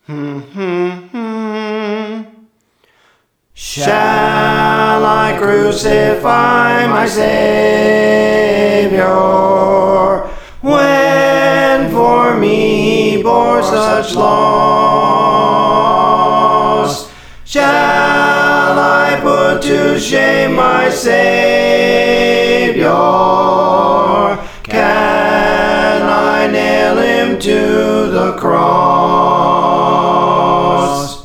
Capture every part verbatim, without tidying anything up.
Shall I crucify my Savior, when for me he bore such loss? Shall I put to shame my Savior? Can I nail him to the cross?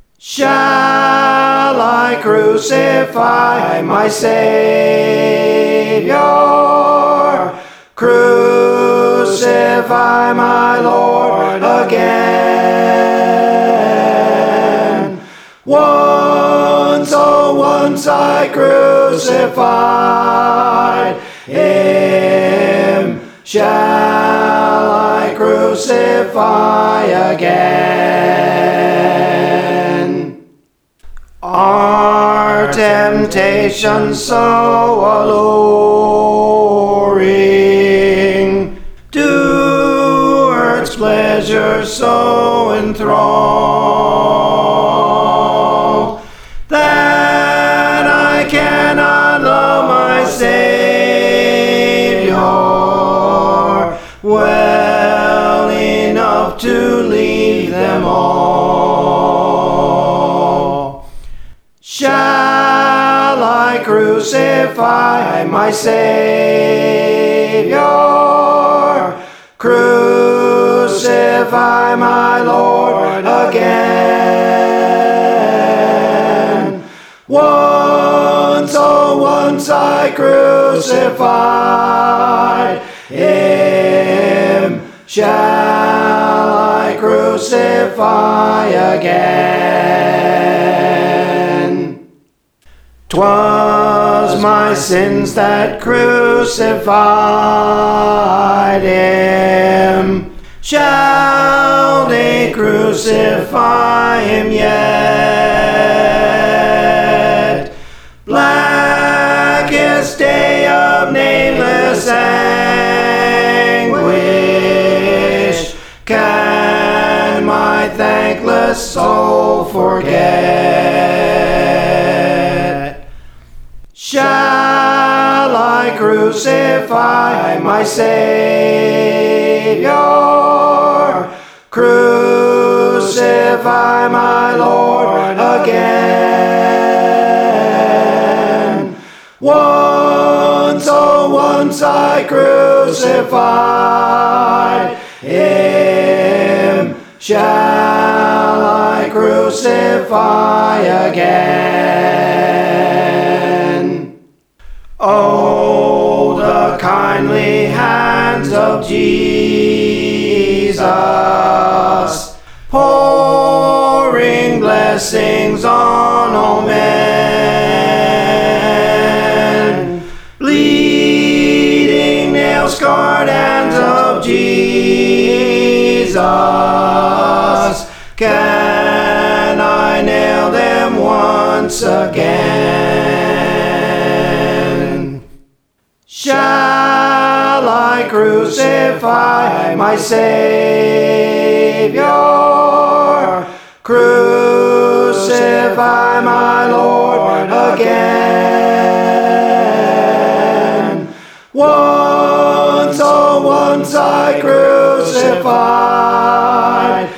Shall I crucify my Savior? Crucify my Lord again. Once, oh, once I crucified him. Shall I crucify again? Are temptations so alluring? Do earth's pleasures so enthrall that I cannot love my Savior well enough to leave them all? Shall I crucify my Savior? Crucify my Lord again. Once, oh, once I crucified him. Shall I crucify again? 'Twas my sins that crucified him. Shall they crucify him yet? Blackest day of nameless anguish, can my thankless soul forget? Shall I crucify my Savior? Crucify my Lord again. Once, oh, once I crucified him. Shall I crucify again? Oh, the kindly hands of Jesus, pouring blessings on all men. Bleeding, nail-scarred hands of Jesus, can I nail them once again? Shall I crucify my Savior? Crucify my Lord again. Once, oh, once I crucified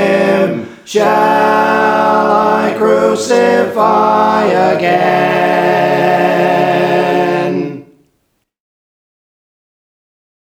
him. Shall I crucify again?